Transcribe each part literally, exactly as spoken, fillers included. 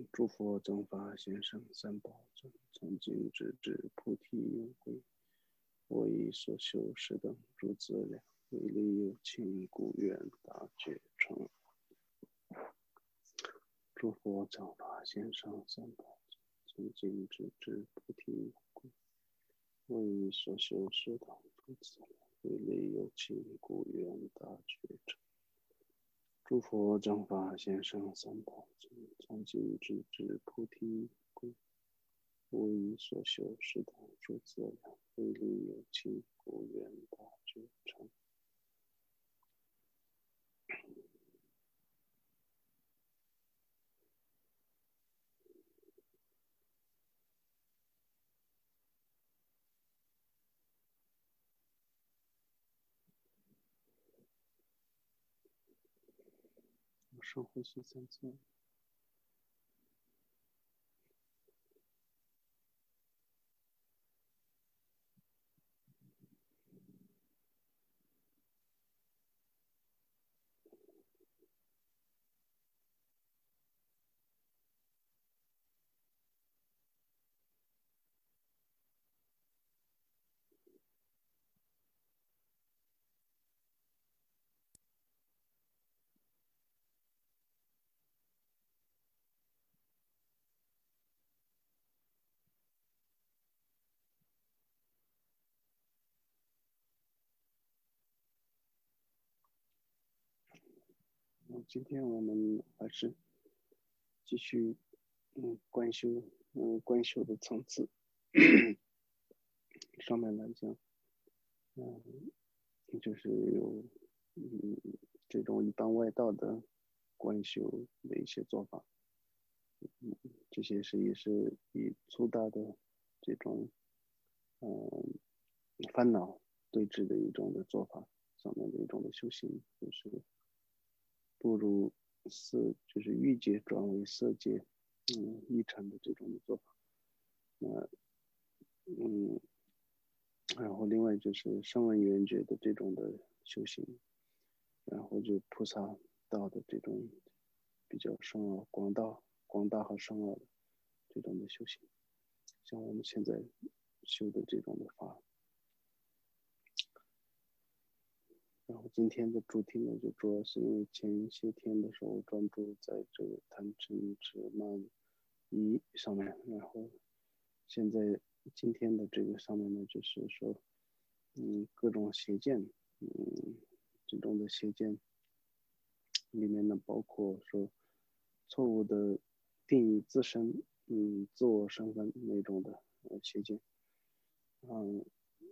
诸佛正法贤圣三宝尊，从今直至菩提永归。我以所修是等诸资粮，为利有情，故愿大觉成。诸佛正法贤圣三宝尊，从今直至菩提永归。我以所修是等诸资粮，为利有情，故愿大觉成。诸佛正法贤圣三宝尊，从今直至菩提归。我以所修是等诸资粮，为利有情，故愿大觉成。深呼吸三次。今天我们还是继续嗯观修嗯观修的层次上面来讲，嗯就是有嗯这种一般外道的观修的一些做法，嗯这些是也是以粗大的这种嗯烦恼对治的一种的做法上面的一种的修行，就是不如色，就是欲界转为色界，嗯，一禅的这种的做法。那，嗯，然后另外就是声闻缘觉的这种的修行，然后就菩萨道的这种比较深奥、广大、广大和深奥的这种的修行，像我们现在修的这种的法。然后今天的主题呢，就主要是因为前些天的时候专注在这个贪嗔痴慢疑上面，然后现在今天的这个上面呢，就是说，嗯，各种邪见，嗯，这种的邪见里面呢，包括说错误的定义自身，嗯，自我身份那种的呃邪见，嗯。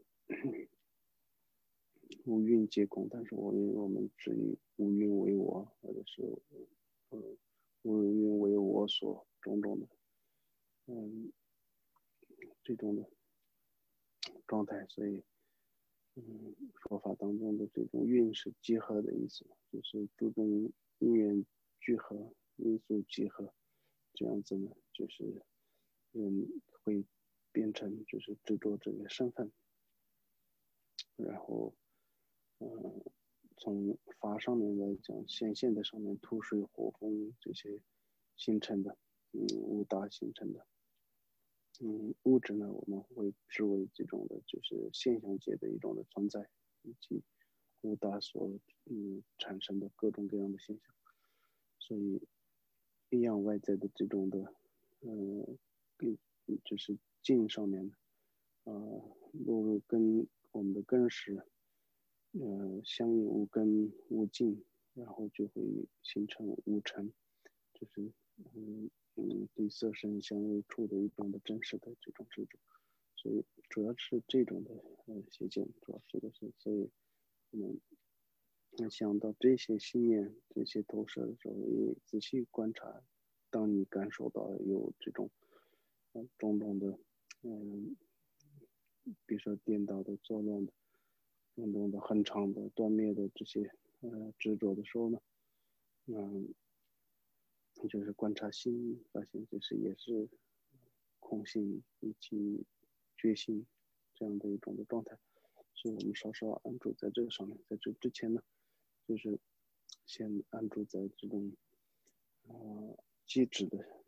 无蕴皆空，但是我们我们只以无蕴为我，或者是呃无蕴为我所种种的，嗯，这种的状态，所以嗯，佛法当中的这种蕴是集合的意思，就是注重因缘聚合、因素集合，这样子呢，就是人会变成就是执着这个身份，然后。嗯，从法上面来讲，显现的上面土水火风这些形成的，嗯，五大形成的，嗯，物质呢，我们会视为这种的，就是现象界的一种的存在，以及五大所嗯产生的各种各样的现象，所以一样外在的这种的，嗯，跟就是境上面的，啊、呃，落入跟我们的根识。呃，相应无根无尽，然后就会形成无尘，就是嗯嗯对色身相位处的一种的真实的这种执着，所以主要是这种的呃邪见，主要是的是，所以嗯，想到这些信念、这些投射的时候，也仔细观察，当你感受到有这种呃种种的嗯，比如说颠倒的、作乱的。种种的很长的断灭的这些呃执着的时候呢，嗯，就是观察心，发现这是也是空性以及觉性这样的一种的状态，所以我们稍稍安住在这个上面，在这之前呢，就是先安住在这种呃机制的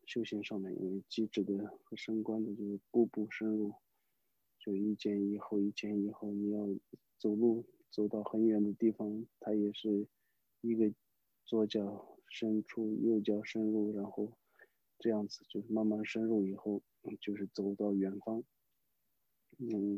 修行上面，因为机制的和升观的就是步步深入，就一前一后，一前一后，你要走路走到很远的地方，它也是一个左脚伸出，右脚深入，然后这样子就是慢慢深入以后，就是走到远方，嗯，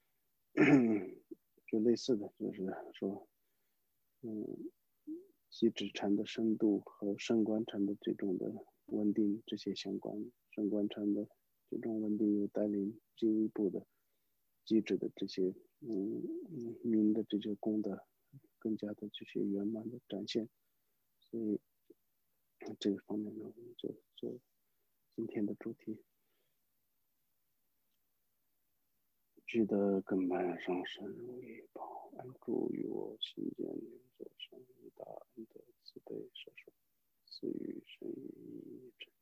就类似的就是说，嗯，机制禅的深度和升观禅的这种的稳定这些相关，升观禅的这种稳定又带领进一步的机制的这些嗯嗯明的这些功德更加的这些圆满的展现，所以这个方面呢，我们就做今天的主题。记得根本上深入一宝，安住于我心间，灵座上一大恩德慈悲摄受，赐予生意真。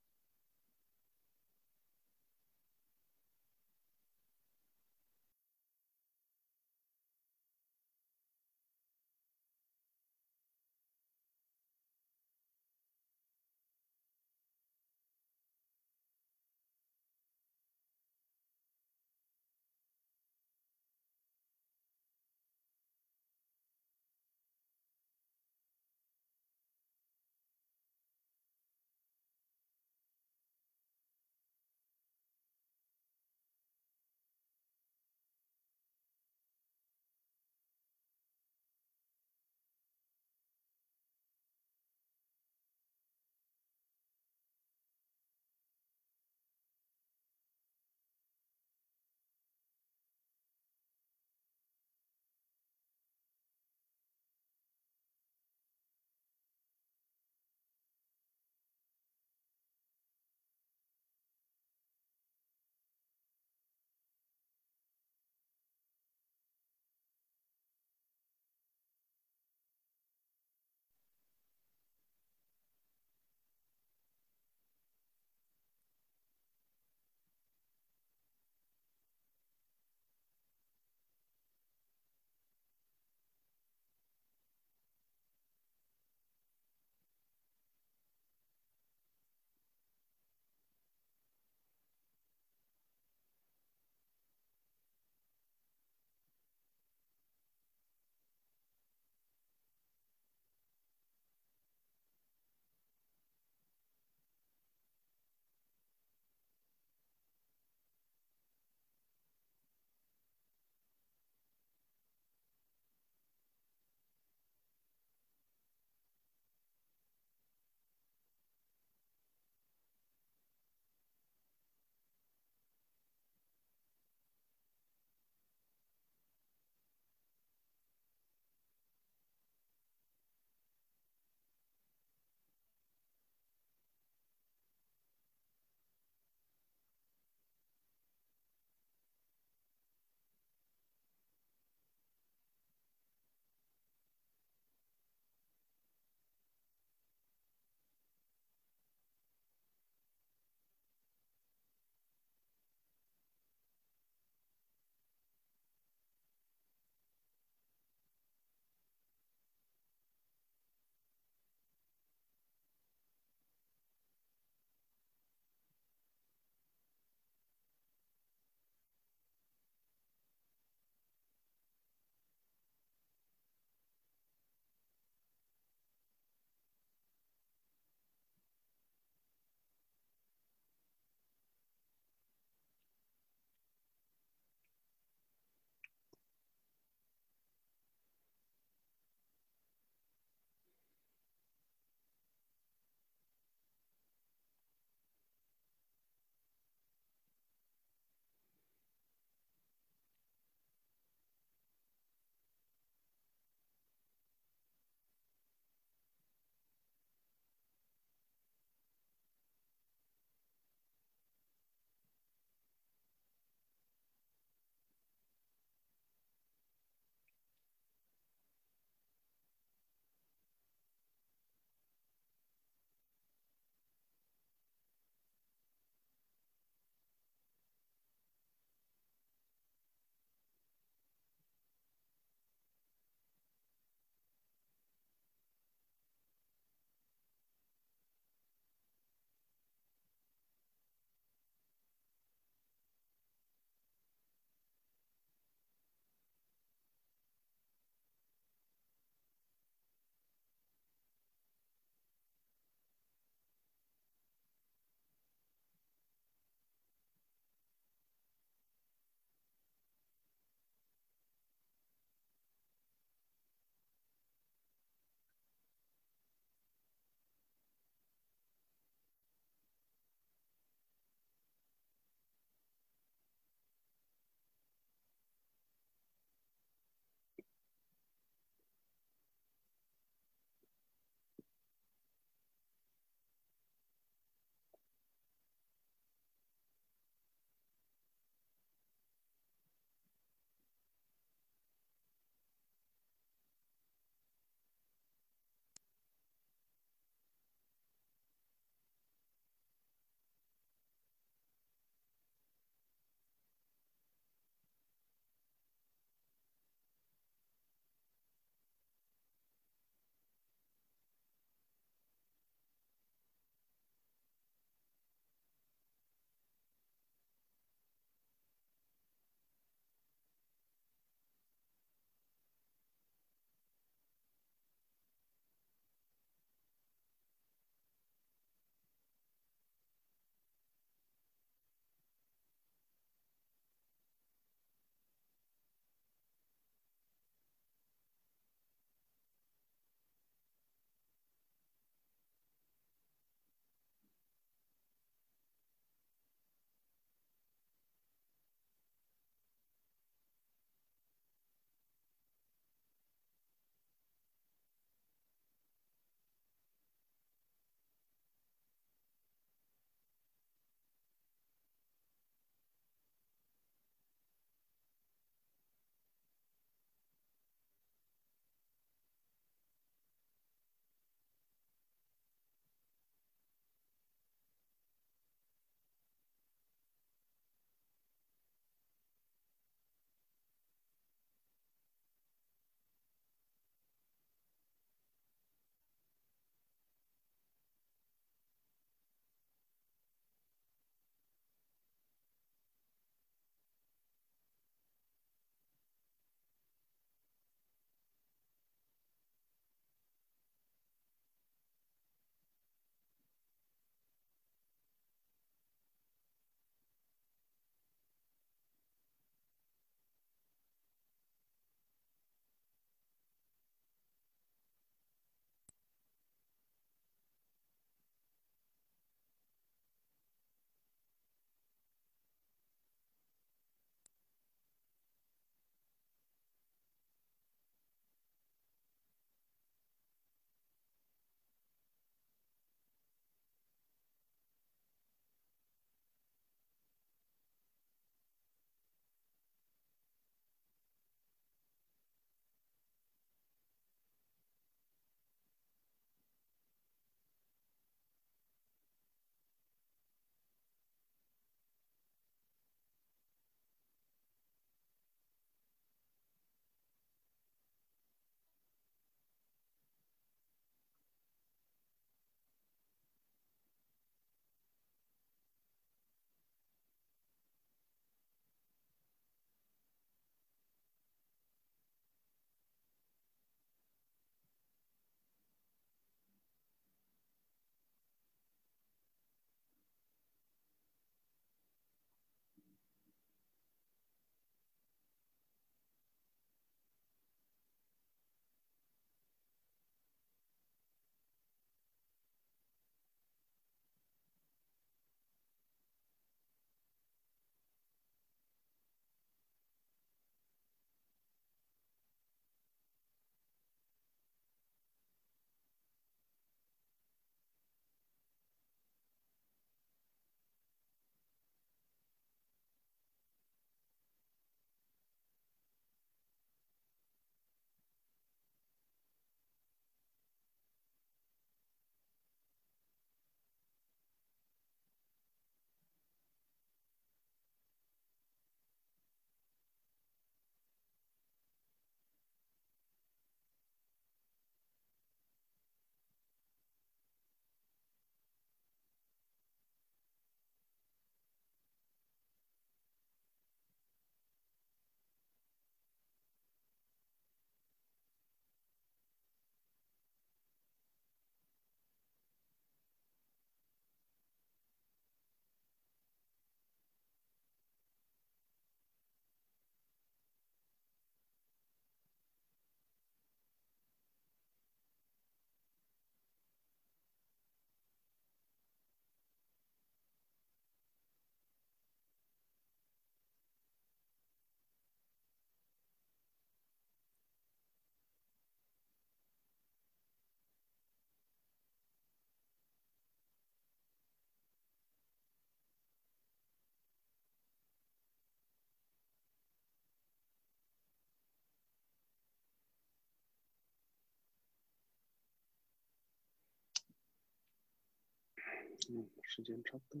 嗯，时间差不多。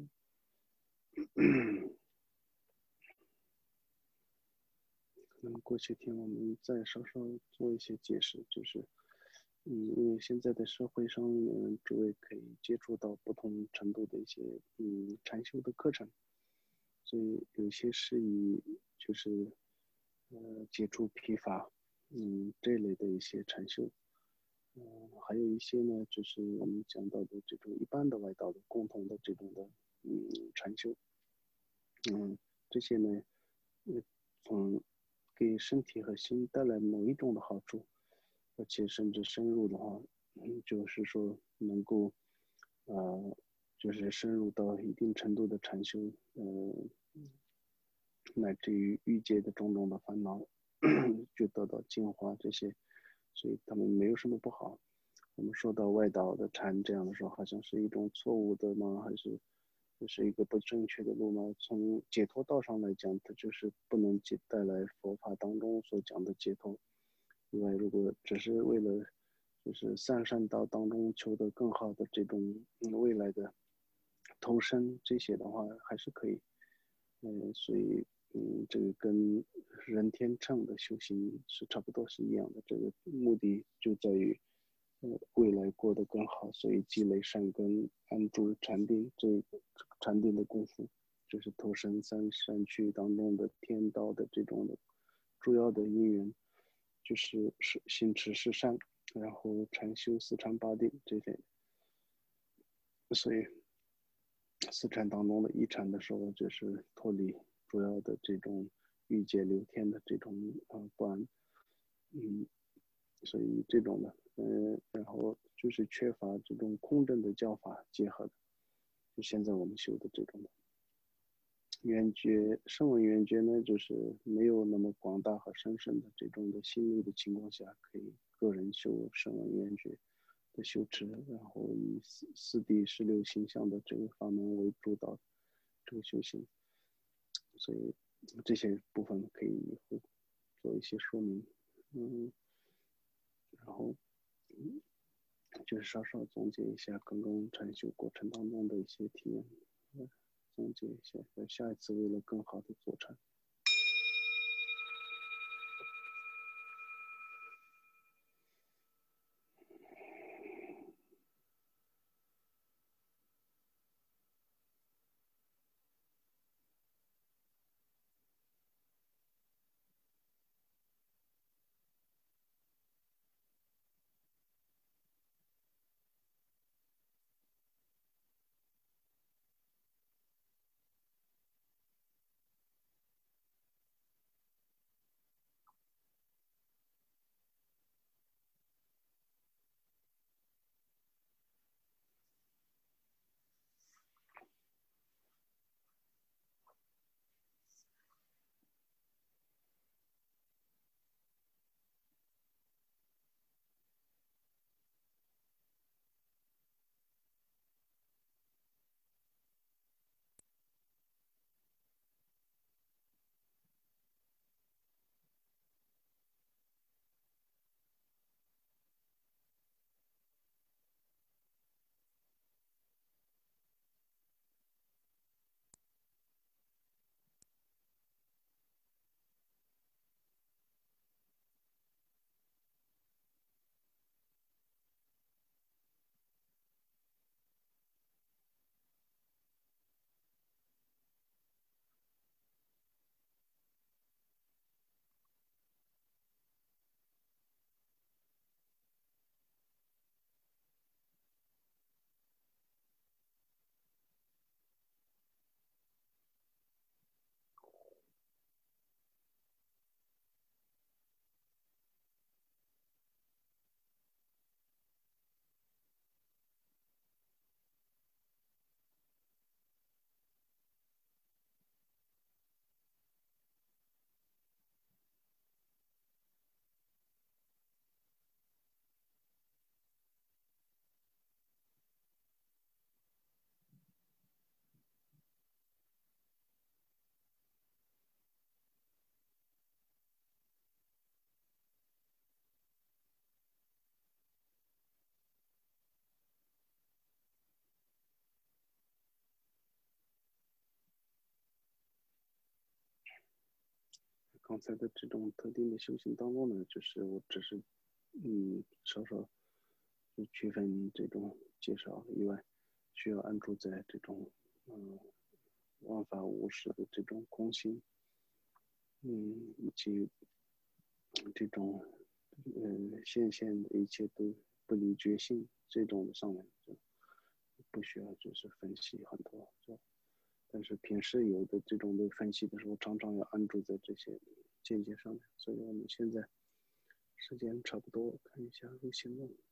那么过些天我们再稍稍做一些解释，就是，嗯，因为现在的社会上，嗯，诸位可以接触到不同程度的一些，嗯，禅修的课程，所以有些是以就是，呃，解除疲乏，嗯，这类的一些禅修，嗯，还有一些呢，就是我们讲到的这种一般的外道的共同的这种的，嗯，禅修，嗯，这些呢，呃，从给身体和心带来某一种的好处，而且甚至深入的话，嗯，就是说能够，呃，就是深入到一定程度的禅修，呃，乃至于欲界的种种的烦恼就得到净化这些，所以他们没有什么不好。我们说到外道的禅这样的时候，好像是一种错误的吗？还是就是一个不正确的路吗？从解脱道上来讲，它就是不能解带来佛法当中所讲的解脱。因为如果只是为了就是三善道当中求得更好的这种未来的投身这些的话，还是可以。嗯，所以嗯，这个跟人天乘的修行是差不多是一样的。这个目的就在于，呃，未来过得更好，所以积累善根，安住禅定，这个禅定的功夫，就是投身三善趣当中的天道的这种的主要的因缘，就是是行持是善，然后禅修四禅八定这些。所以四禅当中的一禅的时候，就是脱离主要的这种欲界流天的这种呃不安，嗯，所以这种呢，嗯，然后就是缺乏这种空正的教法结合的，就现在我们修的这种的圆觉，声闻圆觉呢，就是没有那么广大和深深的这种的心力的情况下，可以个人修声闻圆觉的修持，然后以四四谛十六形象的这个法门为主导这个修行，所以这些部分可以以后做一些说明，嗯，然后嗯就是稍稍总结一下刚刚禅修过程当中的一些体验，嗯，总结一下，下一次为了更好的做禅。 刚才的这种特定的修行当中呢，就是我只是嗯稍稍就区分这种介绍以外，需要安住在这种嗯万法无实的这种空性，嗯以及这种嗯现现的一切都不离觉性这种上面，就不需要就是分析很多，就但是平时有的这种的分析的时候，常常要安住在这些见解上面，所以我们现在时间差不多，看一下录像了。